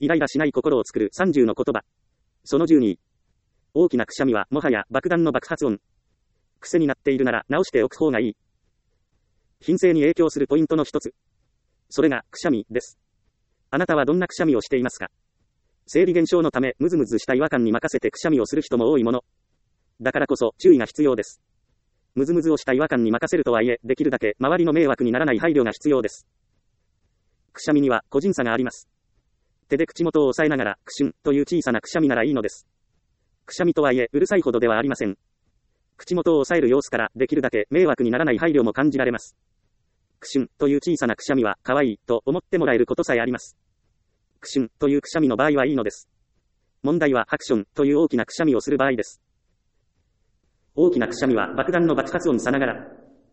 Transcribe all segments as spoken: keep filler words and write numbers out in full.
イライラしない心を作るさんじゅうの言葉。そのじゅうに。大きなくしゃみはもはや爆弾の爆発音。癖になっているなら直しておく方がいい。品性に影響するポイントの一つ。それがくしゃみです。あなたはどんなくしゃみをしていますか？生理現象のためムズムズした違和感に任せてくしゃみをする人も多いもの。だからこそ注意が必要です。ムズムズをした違和感に任せるとはいえ、できるだけ周りの迷惑にならない配慮が必要です。くしゃみには個人差があります。手で口元を押さえながら、くしゅんという小さなくしゃみならいいのです。くしゃみとはいえ、うるさいほどではありません。口元を押さえる様子から、できるだけ迷惑にならない配慮も感じられます。くしゅんという小さなくしゃみは、可愛いと思ってもらえることさえあります。くしゅんというくしゃみの場合はいいのです。問題はハクションという大きなくしゃみをする場合です。大きなくしゃみは爆弾の爆発音さながら。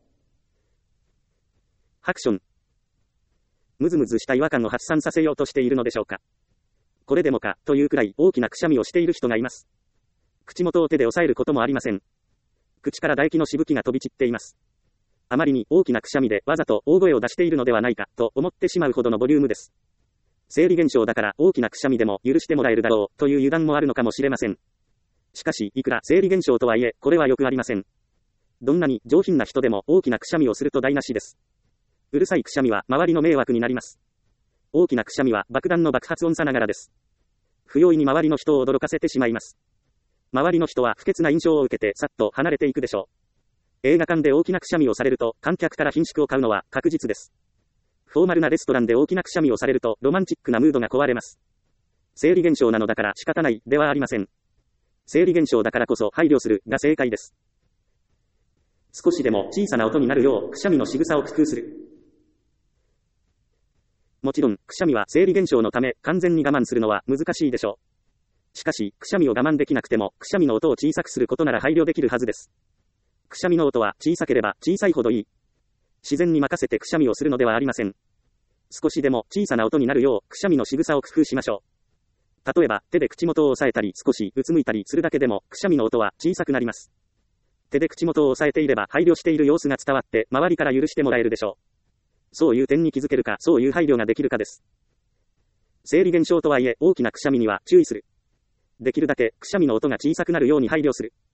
ハクション。ムズムズした違和感を発散させようとしているのでしょうか。これでもかというくらい大きなくしゃみをしている人がいます。口元を手で押さえることもありません。口から唾液のしぶきが飛び散っています。あまりに大きなくしゃみでわざと大声を出しているのではないかと思ってしまうほどのボリュームです。生理現象だから大きなくしゃみでも許してもらえるだろうという油断もあるのかもしれません。しかしいくら生理現象とはいえ、これはよくありません。どんなに上品な人でも大きなくしゃみをすると台無しです。うるさいくしゃみは周りの迷惑になります。大きなくしゃみは爆弾の爆発音さながらです。不用意に周りの人を驚かせてしまいます。周りの人は不潔な印象を受けてさっと離れていくでしょう。映画館で大きなくしゃみをされると観客から顰蹙を買うのは確実です。フォーマルなレストランで大きなくしゃみをされるとロマンチックなムードが壊れます。生理現象なのだから仕方ないではありません。生理現象だからこそ配慮するが正解です。少しでも小さな音になるようくしゃみの仕草を工夫する。もちろん、くしゃみは生理現象のため完全に我慢するのは難しいでしょう。しかし、くしゃみを我慢できなくても、くしゃみの音を小さくすることなら配慮できるはずです。くしゃみの音は小さければ小さいほどいい。自然に任せてくしゃみをするのではありません。少しでも小さな音になるようくしゃみの仕草を工夫しましょう。例えば、手で口元を押さえたり少しうつむいたりするだけでも、くしゃみの音は小さくなります。手で口元を押さえていれば配慮している様子が伝わって、周りから許してもらえるでしょう。そういう点に気づけるか、そういう配慮ができるかです。生理現象とはいえ、大きなくしゃみには注意する。できるだけくしゃみの音が小さくなるように配慮する。